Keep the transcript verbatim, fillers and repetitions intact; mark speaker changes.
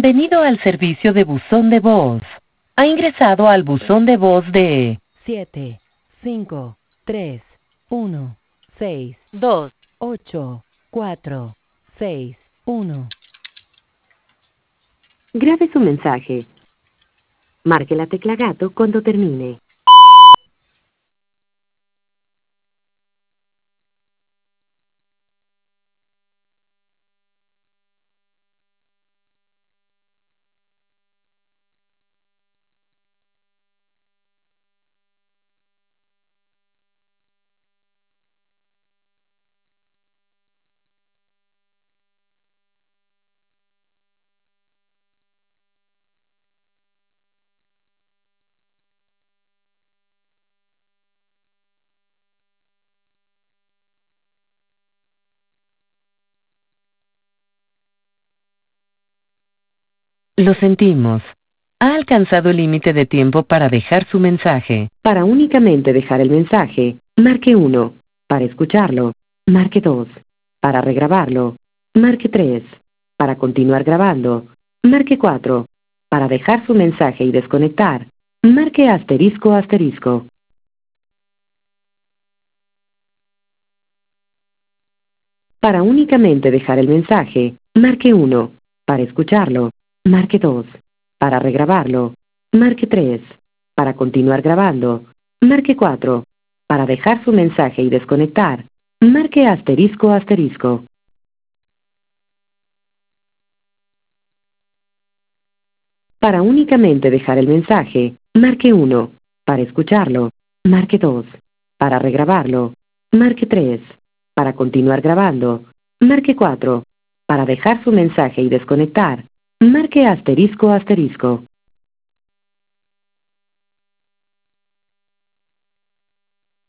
Speaker 1: Bienvenido al servicio de buzón de voz. Ha ingresado al buzón de voz de siete cinco tres uno seis dos ocho cuatro seis uno.
Speaker 2: Grabe su mensaje. Marque la tecla gato cuando termine.
Speaker 1: Lo sentimos. Ha alcanzado el límite de tiempo para dejar su mensaje.
Speaker 2: Para únicamente dejar el mensaje, marque uno. Para escucharlo, marque dos. Para regrabarlo, marque tres. Para continuar grabando, marque cuatro. Para dejar su mensaje y desconectar, marque asterisco asterisco. Para únicamente dejar el mensaje, marque uno. Para escucharlo, marque dos. Para regrabarlo, marque tres. Para continuar grabando, marque cuatro. Para dejar su mensaje y desconectar, marque asterisco asterisco. Para únicamente dejar el mensaje, marque uno. Para escucharlo, marque dos. Para regrabarlo, marque tres. Para continuar grabando, marque cuatro. Para dejar su mensaje y desconectar, marque asterisco asterisco.